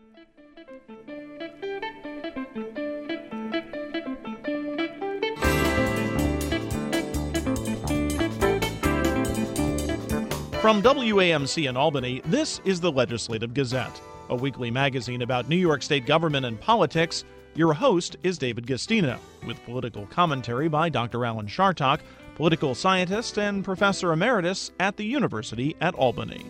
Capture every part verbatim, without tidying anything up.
From W A M C in Albany, this is the Legislative Gazette, a weekly magazine about New York State government and politics. Your host is David Gustino, with political commentary by Doctor Alan Chartock, political scientist and professor emeritus at the University at Albany.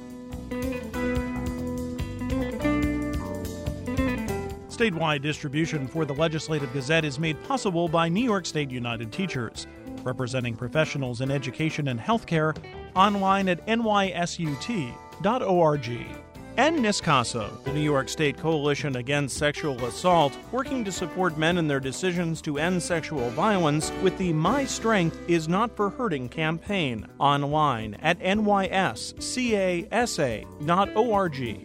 Statewide distribution for the Legislative Gazette is made possible by New York State United Teachers, representing professionals in education and healthcare, online at N Y S U T dot org. And NISCASA, the New York State Coalition Against Sexual Assault, working to support men in their decisions to end sexual violence with the My Strength Is Not for Hurting campaign, online at N Y S C A S A dot org.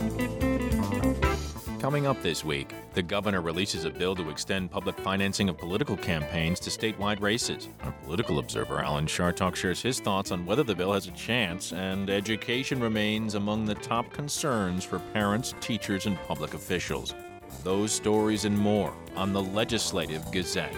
Coming up this week, the governor releases a bill to extend public financing of political campaigns to statewide races. Our political observer, Alan Chartock, shares his thoughts on whether the bill has a chance, and education remains among the top concerns for parents, teachers, and public officials. Those stories and more on the Legislative Gazette.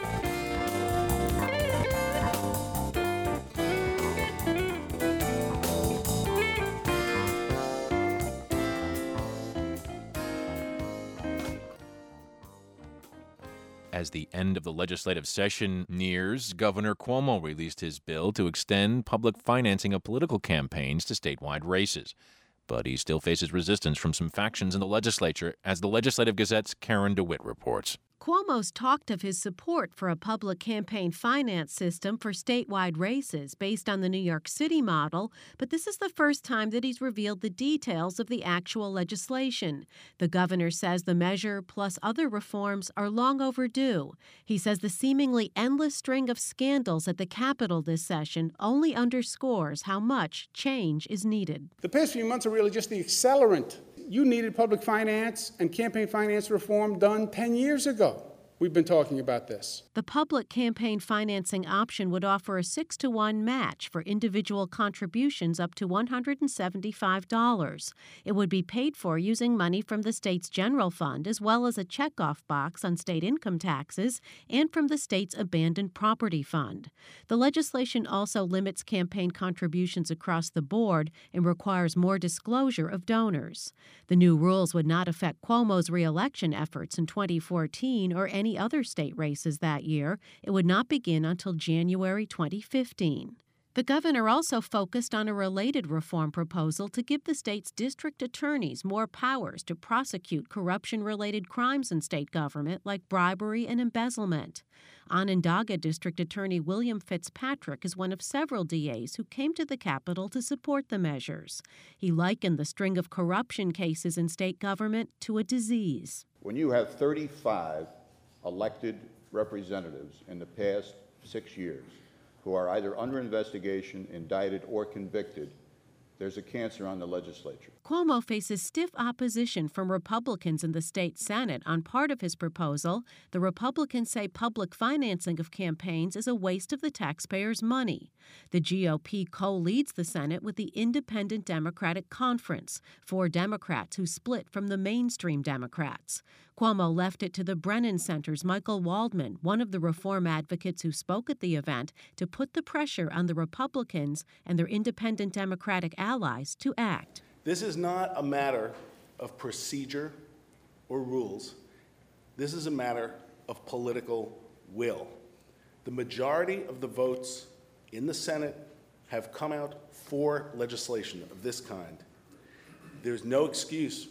As the end of the legislative session nears, Governor Cuomo released his bill to extend public financing of political campaigns to statewide races. But he still faces resistance from some factions in the legislature, as the Legislative Gazette's Karen DeWitt reports. Cuomo's talked of his support for a public campaign finance system for statewide races based on the New York City model, but this is the first time that he's revealed the details of the actual legislation. The governor says the measure, plus other reforms, are long overdue. He says the seemingly endless string of scandals at the Capitol this session only underscores how much change is needed. The past few months are really just the accelerant. You needed public finance and campaign finance reform done ten years ago. We've been talking about this. The public campaign financing option would offer a six to one match for individual contributions up to one hundred seventy-five dollars. It would be paid for using money from the state's general fund, as well as a checkoff box on state income taxes and from the state's abandoned property fund. The legislation also limits campaign contributions across the board and requires more disclosure of donors. The new rules would not affect Cuomo's reelection efforts in twenty fourteen or any other state races that year. It would not begin until January twenty fifteen. The governor also focused on a related reform proposal to give the state's district attorneys more powers to prosecute corruption-related crimes in state government like bribery and embezzlement. Onondaga District Attorney William Fitzpatrick is one of several D As who came to the Capitol to support the measures. He likened the string of corruption cases in state government to a disease. When you have thirty-five elected representatives in the past six years who are either under investigation, indicted, or convicted, there's a cancer on the legislature. Cuomo faces stiff opposition from Republicans in the state Senate on part of his proposal. The Republicans say public financing of campaigns is a waste of the taxpayers' money. The G O P co-leads the Senate with the Independent Democratic Conference, four Democrats who split from the mainstream Democrats. Cuomo left it to the Brennan Center's Michael Waldman, one of the reform advocates who spoke at the event, to put the pressure on the Republicans and their independent Democratic allies to act. This is not a matter of procedure or rules. This is a matter of political will. The majority of the votes in the Senate have come out for legislation of this kind. There's no excuse,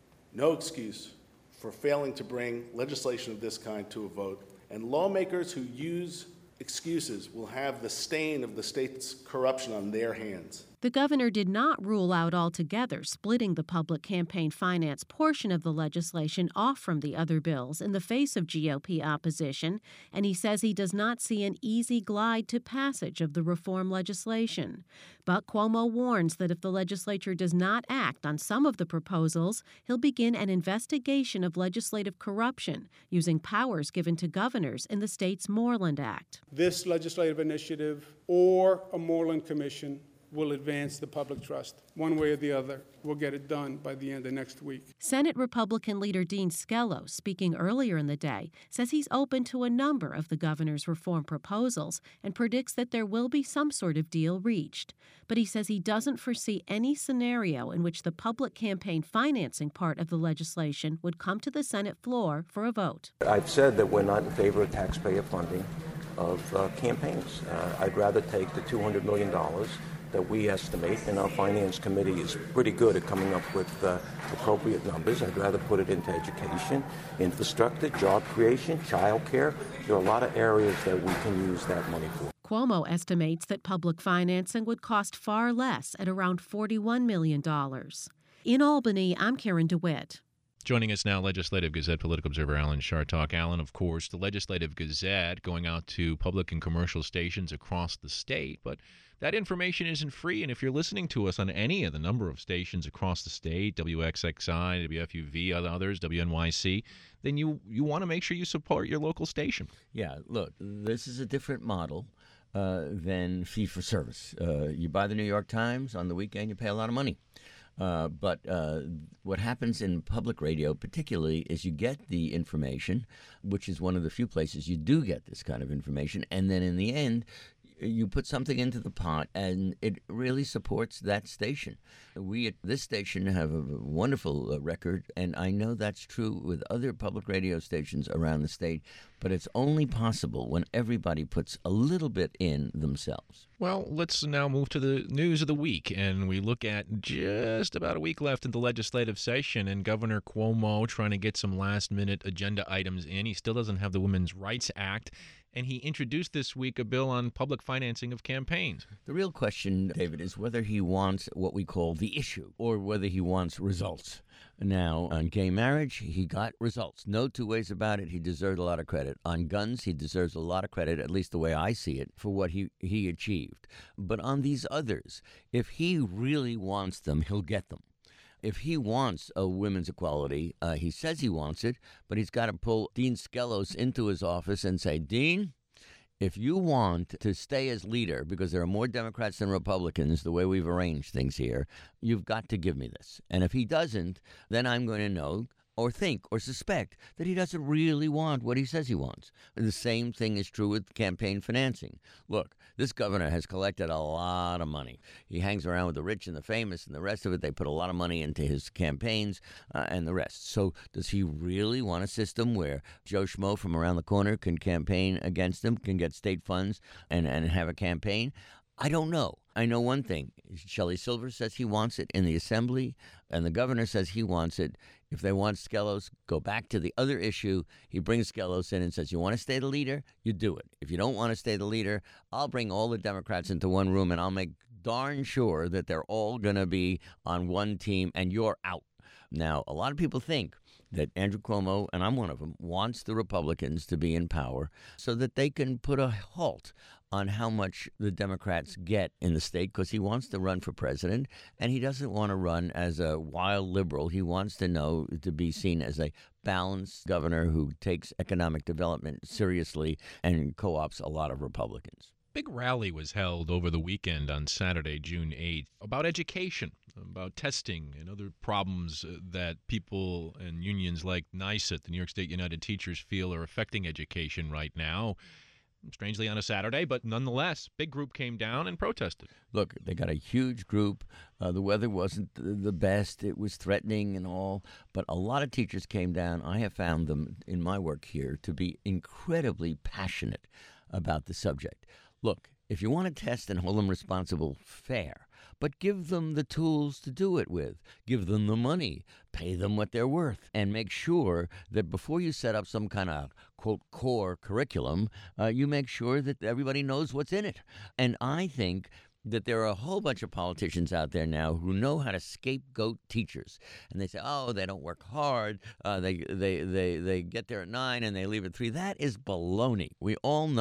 no excuse for failing to bring legislation of this kind to a vote. And lawmakers who use excuses will have the stain of the state's corruption on their hands. The governor did not rule out altogether splitting the public campaign finance portion of the legislation off from the other bills in the face of G O P opposition, and he says he does not see an easy glide to passage of the reform legislation. But Cuomo warns that if the legislature does not act on some of the proposals, he'll begin an investigation of legislative corruption using powers given to governors in the state's Moreland Act. This legislative initiative or a Moreland Commission will advance the public trust. One way or the other, we'll get it done by the end of next week. Senate Republican leader Dean Skelos, speaking earlier in the day, says he's open to a number of the governor's reform proposals and predicts that there will be some sort of deal reached. But he says he doesn't foresee any scenario in which the public campaign financing part of the legislation would come to the Senate floor for a vote. I've said that we're not in favor of taxpayer funding of uh, campaigns. Uh, I'd rather take the two hundred million dollars that we estimate, and our finance committee is pretty good at coming up with uh, appropriate numbers. I'd rather put it into education, infrastructure, job creation, child care. There are a lot of areas that we can use that money for. Cuomo estimates that public financing would cost far less at around forty-one million dollars. In Albany, I'm Karen DeWitt. Joining us now, Legislative Gazette political observer Alan Chartock. Alan, of course, the Legislative Gazette going out to public and commercial stations across the state, but that information isn't free. And if you're listening to us on any of the number of stations across the state, W X X I, W F U V, others, W N Y C, then you, you want to make sure you support your local station. Yeah, look, this is a different model uh, than fee-for-service. Uh, you buy the New York Times, on the weekend you pay a lot of money. Uh, but uh, what happens in public radio particularly is you get the information, which is one of the few places you do get this kind of information, and then in the end, you put something into the pot, and it really supports that station. We at this station have a wonderful uh, record, and I know that's true with other public radio stations around the state, but it's only possible when everybody puts a little bit in themselves. Well, let's now move to the news of the week, and we look at just about a week left in the legislative session, and Governor Cuomo trying to get some last-minute agenda items in. He still doesn't have the Women's Rights Act, and he introduced this week a bill on public financing of campaigns. The real question, David, is whether he wants what we call the issue or whether he wants results. Now, on gay marriage, he got results. No two ways about it. He deserved a lot of credit. On guns, he deserves a lot of credit, at least the way I see it, for what he, he achieved. But on these others, if he really wants them, he'll get them. If he wants a women's equality, uh, he says he wants it, but he's got to pull Dean Skelos into his office and say, Dean, if you want to stay as leader, because there are more Democrats than Republicans, the way we've arranged things here, you've got to give me this. And if he doesn't, then I'm going to know or think or suspect that he doesn't really want what he says he wants. And the same thing is true with campaign financing. Look, this governor has collected a lot of money. He hangs around with the rich and the famous and the rest of it. They put a lot of money into his campaigns uh, and the rest. So does he really want a system where Joe Schmo from around the corner can campaign against him, can get state funds and, and have a campaign? I don't know. I know one thing. Shelley Silver says he wants it in the assembly, and the governor says he wants it. If they want Skelos, go back to the other issue. He brings Skelos in and says, you want to stay the leader? You do it. If you don't want to stay the leader, I'll bring all the Democrats into one room, and I'll make darn sure that they're all going to be on one team, and you're out. Now, a lot of people think that Andrew Cuomo, and I'm one of them, wants the Republicans to be in power so that they can put a halt on how much the Democrats get in the state, because he wants to run for president, and he doesn't want to run as a wild liberal. He wants to know, to be seen as a balanced governor who takes economic development seriously and co-ops a lot of Republicans. Big rally was held over the weekend on Saturday, June eighth, about education, about testing and other problems that people and unions like NYSUT, the New York State United Teachers, feel are affecting education right now. Strangely on a Saturday, but nonetheless, big group came down and protested. Look, they got a huge group. Uh, the weather wasn't the best. It was threatening and all, but a lot of teachers came down. I have found them in my work here to be incredibly passionate about the subject. Look, if you want to test and hold them responsible, fair, but give them the tools to do it with. Give them the money, pay them what they're worth, and make sure that before you set up some kind of, quote, core curriculum, uh, you make sure that everybody knows what's in it. And I think that there are a whole bunch of politicians out there now who know how to scapegoat teachers. And they say, oh, they don't work hard, uh, they, they, they, they get there at nine and they leave at three. That is baloney. We all know it.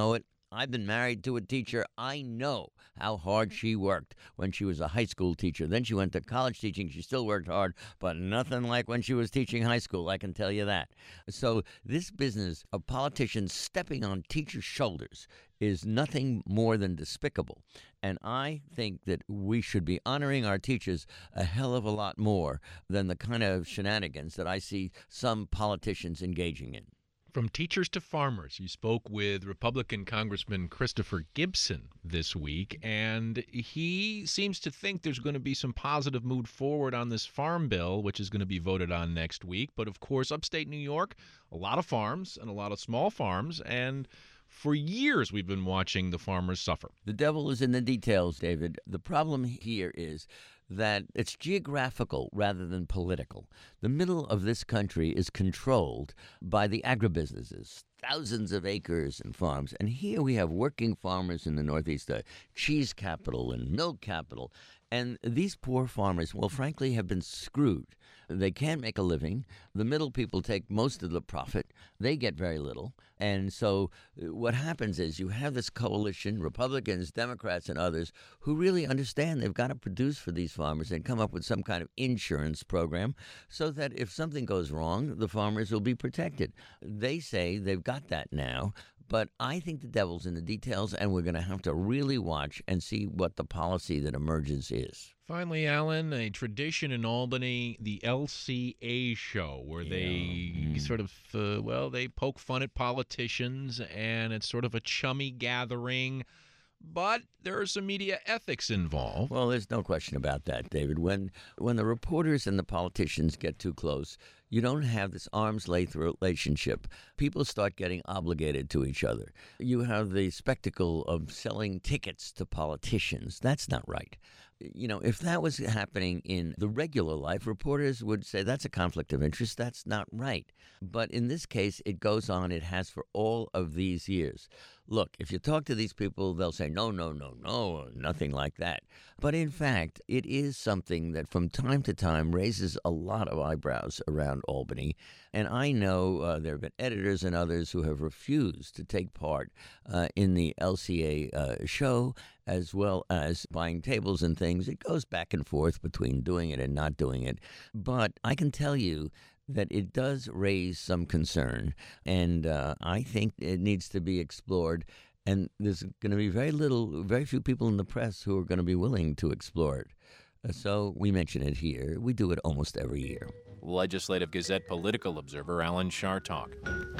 I've been married to a teacher. I know how hard she worked when she was a high school teacher. Then she went to college teaching. She still worked hard, but nothing like when she was teaching high school, I can tell you that. So this business of politicians stepping on teachers' shoulders is nothing more than despicable. And I think that we should be honoring our teachers a hell of a lot more than the kind of shenanigans that I see some politicians engaging in. From teachers to farmers, you spoke with Republican Congressman Christopher Gibson this week, and he seems to think there's going to be some positive move forward on this farm bill, which is going to be voted on next week. But, of course, upstate New York, a lot of farms and a lot of small farms, and for years we've been watching the farmers suffer. The devil is in the details, David. The problem here is that it's geographical rather than political. The middle of this country is controlled by the agribusinesses, thousands of acres and farms. And here we have working farmers in the Northeast, the cheese capital and milk capital. And these poor farmers, well, frankly, have been screwed. They can't make a living. The middle people take most of the profit. They get very little. And so what happens is you have this coalition, Republicans, Democrats, and others, who really understand they've got to produce for these farmers and come up with some kind of insurance program so that if something goes wrong, the farmers will be protected. They say they've got that now. But I think the devil's in the details, and we're going to have to really watch and see what the policy that emerges is. Finally, Alan, a tradition in Albany, the L C A show, where Yeah. they Mm. sort of, uh, well, they poke fun at politicians, and it's sort of a chummy gathering. But there are some media ethics involved. Well, there's no question about that, David. When when the reporters and the politicians get too close, you don't have this arm's length relationship. People start getting obligated to each other. You have the spectacle of selling tickets to politicians. That's not right. You know, if that was happening in the regular life, reporters would say that's a conflict of interest. That's not right. But in this case, it goes on. It has for all of these years. Look, if you talk to these people, they'll say, no, no, no, no, nothing like that. But in fact, it is something that from time to time raises a lot of eyebrows around Albany. And I know uh, there have been editors and others who have refused to take part uh, in the L C A uh, show, as well as buying tables and things. It goes back and forth between doing it and not doing it. But I can tell you that it does raise some concern, and uh, I think it needs to be explored. And there's going to be very little, very few people in the press who are going to be willing to explore it. Uh, so we mention it here. We do it almost every year. Legislative Gazette political observer Alan Chartock.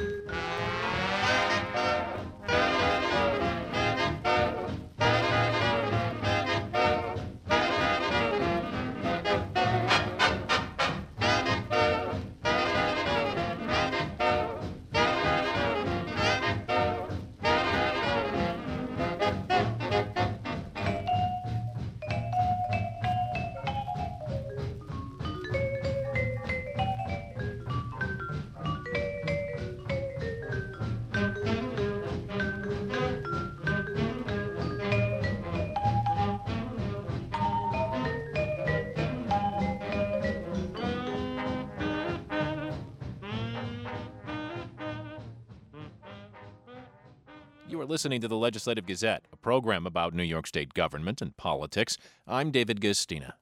You are listening to the Legislative Gazette, a program about New York State government and politics. I'm David Gastina.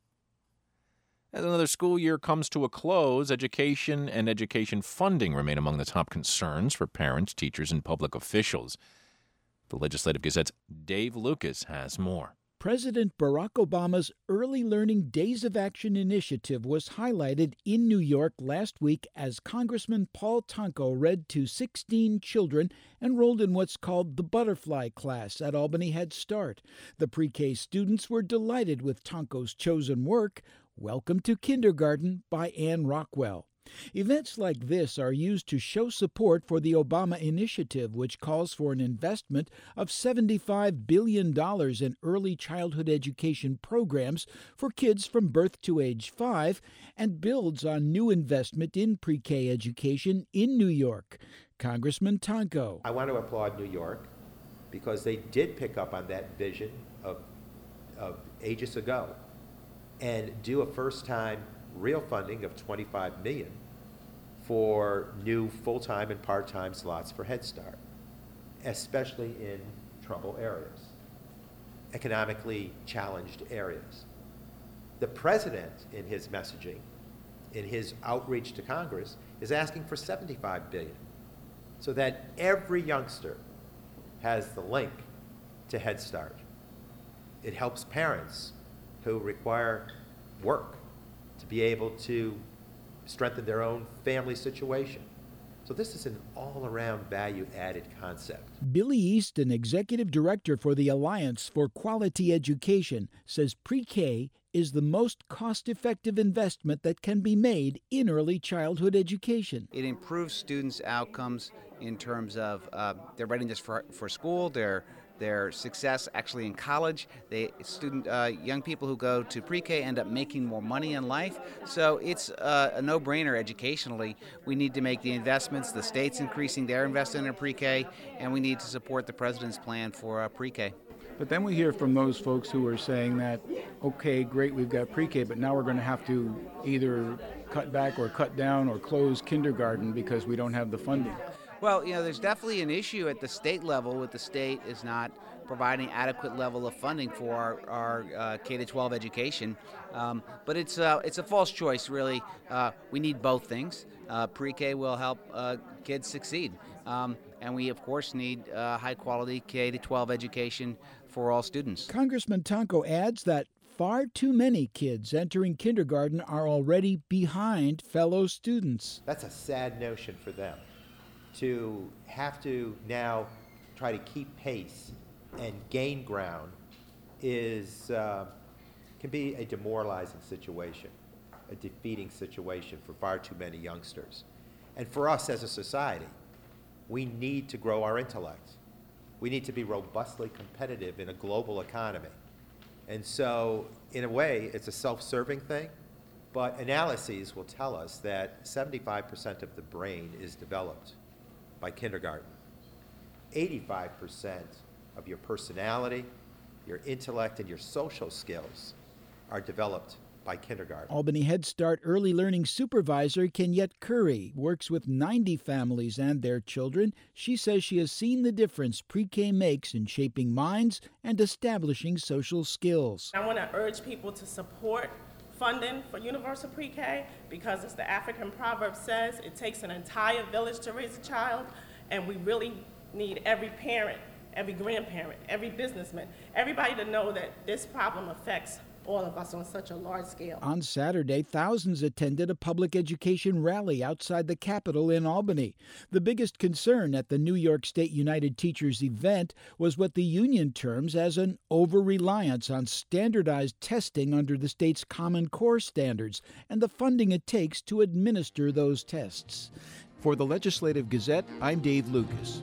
As another school year comes to a close, education and education funding remain among the top concerns for parents, teachers, and public officials. The Legislative Gazette's Dave Lucas has more. President Barack Obama's Early Learning Days of Action initiative was highlighted in New York last week as Congressman Paul Tonko read to sixteen children enrolled in what's called the Butterfly Class at Albany Head Start. The pre-K students were delighted with Tonko's chosen work, Welcome to Kindergarten by Anne Rockwell. Events like this are used to show support for the Obama initiative, which calls for an investment of seventy-five billion dollars in early childhood education programs for kids from birth to age five and builds on new investment in pre-K education in New York. Congressman Tonko. I want to applaud New York because they did pick up on that vision of, of ages ago and do a first-time real funding of twenty-five million dollars for new full-time and part-time slots for Head Start, especially in trouble areas, economically challenged areas. The president, in his messaging, in his outreach to Congress, is asking for seventy-five billion dollars so that every youngster has the link to Head Start. It helps parents who require work to be able to strengthen their own family situation. So this is an all-around value-added concept. Billy Easton, executive director for the Alliance for Quality Education, says pre-K is the most cost-effective investment that can be made in early childhood education. It improves students' outcomes in terms of uh, their readiness for, for school, their their success actually in college. They student uh, young people who go to pre-K end up making more money in life. So it's uh, a no-brainer educationally. We need to make the investments. The state's increasing their investment in pre-K, and we need to support the president's plan for uh, pre-K. But then we hear from those folks who are saying that, okay, great, we've got pre-K, but now we're going to have to either cut back or cut down or close kindergarten because we don't have the funding. Well, you know, there's definitely an issue at the state level with the state is not providing adequate level of funding for our, our uh, K to twelve education. Um, but it's, uh, it's a false choice, really. Uh, we need both things. Uh, pre-K will help uh, kids succeed. Um, and we, of course, need uh, high-quality K to twelve education for all students. Congressman Tonko adds that far too many kids entering kindergarten are already behind fellow students. That's a sad notion for them, to have to now try to keep pace and gain ground is uh, can be a demoralizing situation, a defeating situation for far too many youngsters. And for us as a society, we need to grow our intellect. We need to be robustly competitive in a global economy. And so, in a way, it's a self-serving thing, but analyses will tell us that seventy-five percent of the brain is developed by kindergarten. eighty-five percent of your personality, your intellect, and your social skills are developed by kindergarten. Albany Head Start Early Learning Supervisor Kenyette Curry works with ninety families and their children. She says she has seen the difference pre-K makes in shaping minds and establishing social skills. I want to urge people to support funding for universal pre-K because, as the African proverb says, it takes an entire village to raise a child, and we really need every parent, every grandparent, every businessman, everybody to know that this problem affects all of us on such a large scale. On Saturday, thousands attended a public education rally outside the Capitol in Albany. The biggest concern at the New York State United Teachers event was what the union terms as an over-reliance on standardized testing under the state's Common Core standards and the funding it takes to administer those tests. For the Legislative Gazette, I'm Dave Lucas.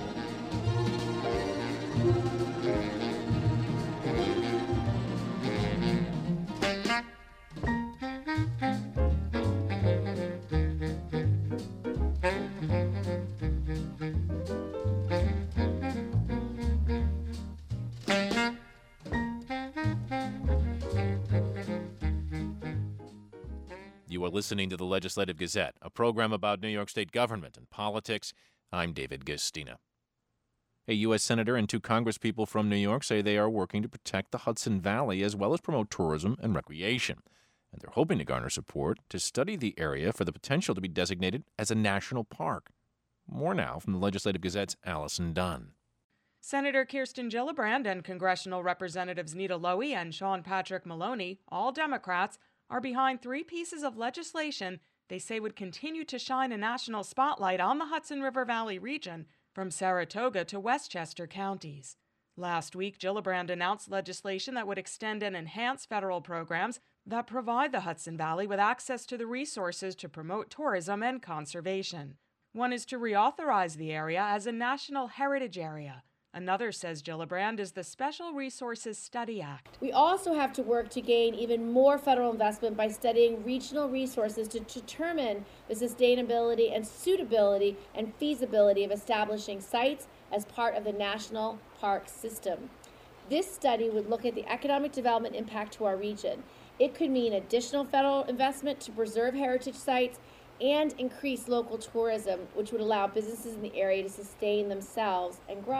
You are listening to the Legislative Gazette, a program about New York State government and politics. I'm David Gastina. A U S senator and two congresspeople from New York say they are working to protect the Hudson Valley as well as promote tourism and recreation. And they're hoping to garner support to study the area for the potential to be designated as a national park. More now from the Legislative Gazette's Allison Dunn. Senator Kirsten Gillibrand and Congressional Representatives Nita Lowey and Sean Patrick Maloney, all Democrats, are behind three pieces of legislation they say would continue to shine a national spotlight on the Hudson River Valley region from Saratoga to Westchester counties. Last week, Gillibrand announced legislation that would extend and enhance federal programs that provide the Hudson Valley with access to the resources to promote tourism and conservation. One is to reauthorize the area as a National Heritage Area. Another, says Gillibrand, is the Special Resources Study Act. We also have to work to gain even more federal investment by studying regional resources to determine the sustainability and suitability and feasibility of establishing sites as part of the national park system. This study would look at the economic development impact to our region. It could mean additional federal investment to preserve heritage sites and increase local tourism, which would allow businesses in the area to sustain themselves and grow.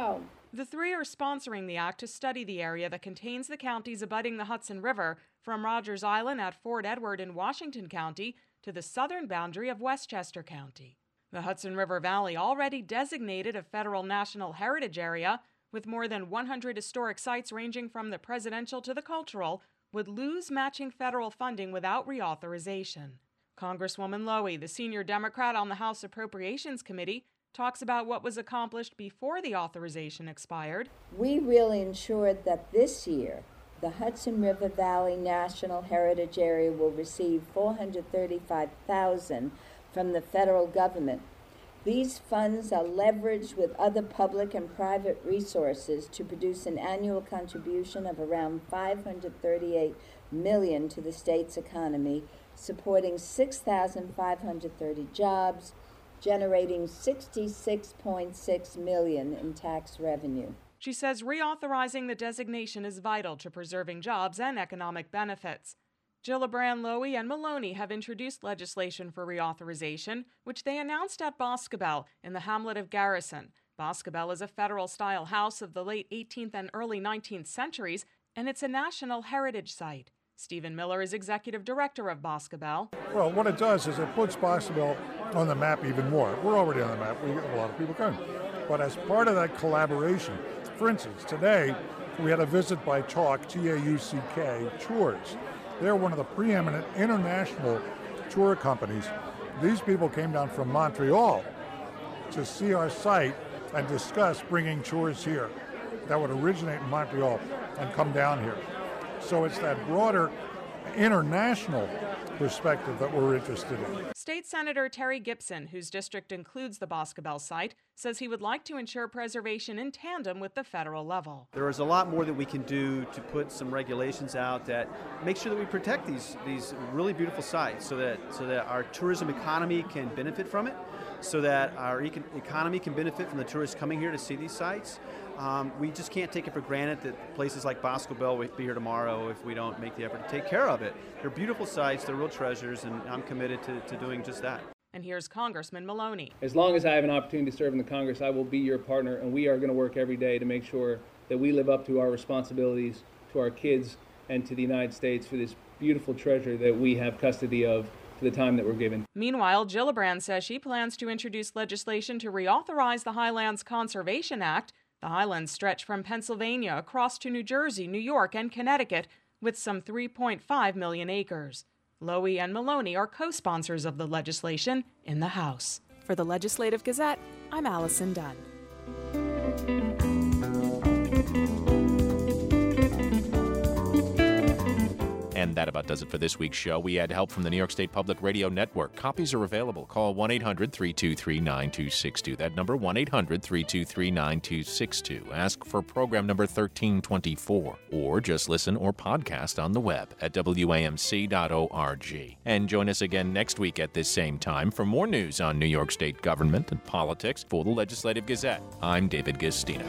The three are sponsoring the act to study the area that contains the counties abutting the Hudson River, from Rogers Island at Fort Edward in Washington County to the southern boundary of Westchester County. The Hudson River Valley, already designated a federal national heritage area, with more than one hundred historic sites ranging from the presidential to the cultural, would lose matching federal funding without reauthorization. Congresswoman Lowy, the senior Democrat on the House Appropriations Committee, talks about what was accomplished before the authorization expired. We really ensured that this year, the Hudson River Valley National Heritage Area will receive four hundred thirty-five thousand dollars from the federal government. These funds are leveraged with other public and private resources to produce an annual contribution of around five hundred thirty-eight million dollars to the state's economy, supporting six thousand five hundred thirty jobs, generating sixty-six point six million dollars in tax revenue. She says reauthorizing the designation is vital to preserving jobs and economic benefits. Gillibrand, Lowy, and Maloney have introduced legislation for reauthorization, which they announced at Boscobel in the hamlet of Garrison. Boscobel is a federal-style house of the late eighteenth and early nineteenth centuries, and it's a National Heritage Site. Stephen Miller is executive director of Boscobel. Well, what it does is it puts Boscobel on the map even more. We're already on the map. We a lot of people come. But as part of that collaboration, for instance, today we had a visit by Talk, T A U C K, Tours. They're one of the preeminent international tour companies. These people came down from Montreal to see our site and discuss bringing tours here that would originate in Montreal and come down here. So it's that broader international perspective that we're interested in. State Senator Terry Gibson, whose district includes the Boscobel site, says he would like to ensure preservation in tandem with the federal level. There is a lot more that we can do to put some regulations out that make sure that we protect these these really beautiful sites so that so that our tourism economy can benefit from it, so that our econ- economy can benefit from the tourists coming here to see these sites. Um, we just can't take it for granted that places like Boscobel will be here tomorrow if we don't make the effort to take care of it. They're beautiful sites, they're real treasures, and I'm committed to, to doing just that. And here's Congressman Maloney. As long as I have an opportunity to serve in the Congress, I will be your partner, and we are going to work every day to make sure that we live up to our responsibilities to our kids and to the United States for this beautiful treasure that we have custody of for the time that we're given. Meanwhile, Gillibrand says she plans to introduce legislation to reauthorize the Highlands Conservation Act. The Highlands stretch from Pennsylvania across to New Jersey, New York, and Connecticut with some three point five million acres. Lowy and Maloney are co-sponsors of the legislation in the House. For the Legislative Gazette, I'm Allison Dunn. And that about does it for this week's show. We had help from the New York State Public Radio Network. Copies are available. Call one eight hundred three two three nine two six two. That number, one eight hundred three two three nine two six two. Ask for program number thirteen twenty-four. Or just listen or podcast on the web at W A M C dot org. And join us again next week at this same time for more news on New York State government and politics for the Legislative Gazette. I'm David Gistina.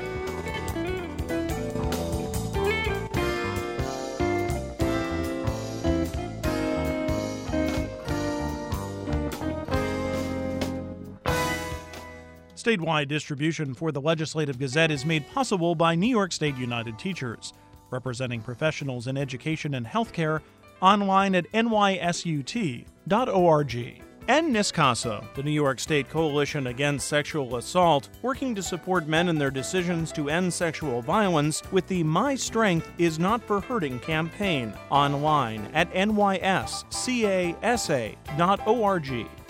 Statewide distribution for the Legislative Gazette is made possible by New York State United Teachers, representing professionals in education and healthcare, online at N Y S U T dot org. And NISCASA, the New York State Coalition Against Sexual Assault, working to support men in their decisions to end sexual violence with the My Strength Is Not for Hurting campaign, online at N Y S C A S A dot org.